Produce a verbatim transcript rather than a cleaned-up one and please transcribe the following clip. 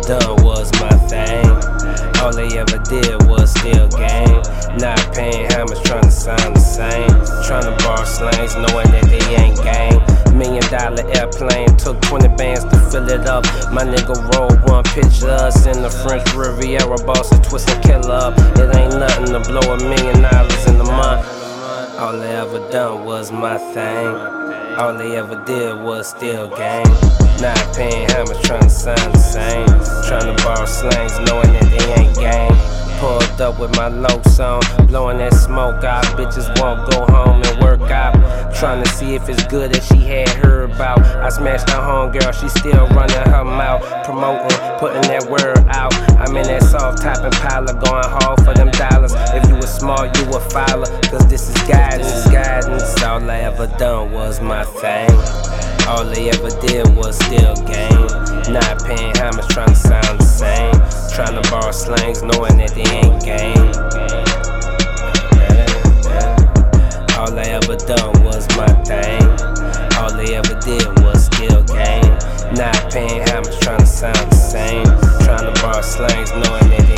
done was my thing. All they ever did was steal game. Not paying homage, trying to sound the same. Trying to bar slangs, knowing that they ain't gang. Million dollar airplane, took twenty bands to fill it up. My nigga rolled one picture us in the French Riviera, boss a twist and kill up. It ain't nothing to blow a million dollars in a month. All they ever done was my thing. All they ever did was steal game. Not paying homage, trying to sound the same. Trying to borrow slangs, knowing that they ain't gang. Pulled up with my low song, blowing that smoke out. Bitches won't go home and work out. Trying to see if it's good that she had heard about. I smashed her homegirl, she still running her mouth. Promoting, putting that word out. I'm in that soft top Impala, going hard for them dollars. If you was smart, you would follow, cause this is guidance, guidance. All I ever done was my thing. All they ever did was steal game. Not paying homage, trying to sound the same. Trying to borrow slangs, knowing that they ain't game. All I ever done was my thing. All they ever did was steal game. Not paying homage, trying to sound the same. Trying to borrow slangs, knowing that